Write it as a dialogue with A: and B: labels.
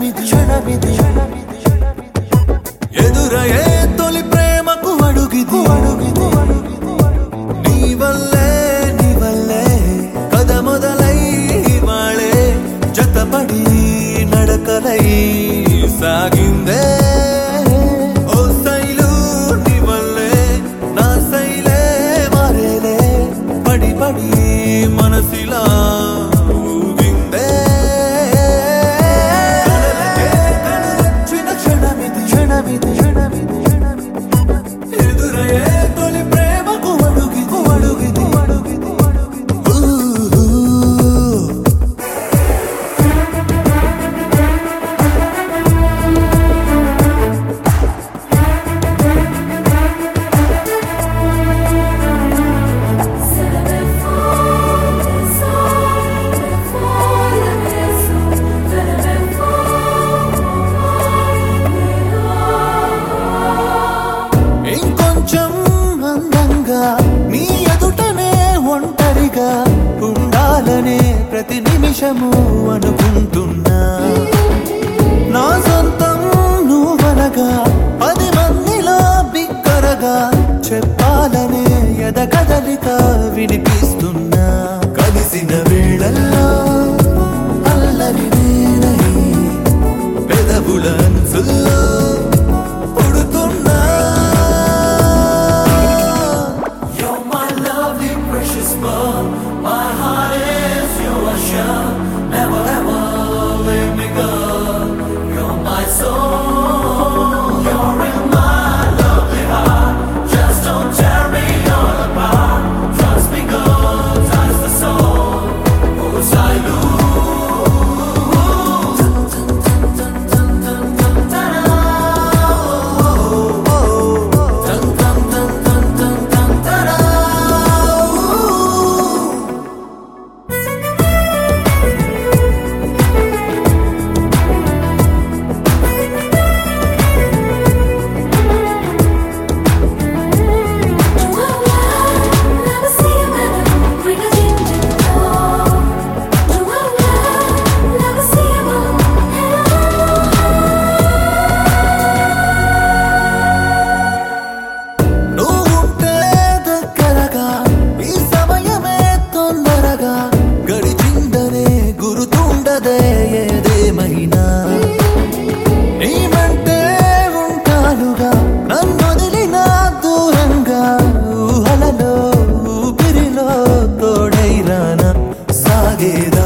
A: క్షణమిది ఎదురయ్యే తొలి ప్రేమకు అడుగిది నీ వల్లే కథ మొదలై వాళే జతపడి నడకలై సాగిందే ఓ శైలు నీ వల్లే నా శైలే మారేలే పడి పడి మనసిలా ఊగిందే క్షణమిది ఎదురయ్యే తొలి ప్రేమకు అడుగిది ఇంకొంచెం అందంగా నీ ఎదుటనే ఒంటరిగా ఉండాలనే ప్రతి నిమిషము అనుకుంటున్నా నా సొంతం నువ్వనగా 10 మందిలో బిక్కరగా చెప్పాలనే ఎదకదలిక వినిపిస్తున్నా కలిసిన వేళల్లో అల్లరి నేనై పెదవుల అంచుల్లో my heart is your ocean. Never ever let me go. You're my soul. You're in my lovely heart. Just don't tear me all apart. Trust me, God, touch the soul. Who's I ఏదేమైనా నీమంటే ఉంటానుగా నన్నొదిలిన దూరంగా ఊహలలో ఊపిరిలో తోడైరానా సాగేదా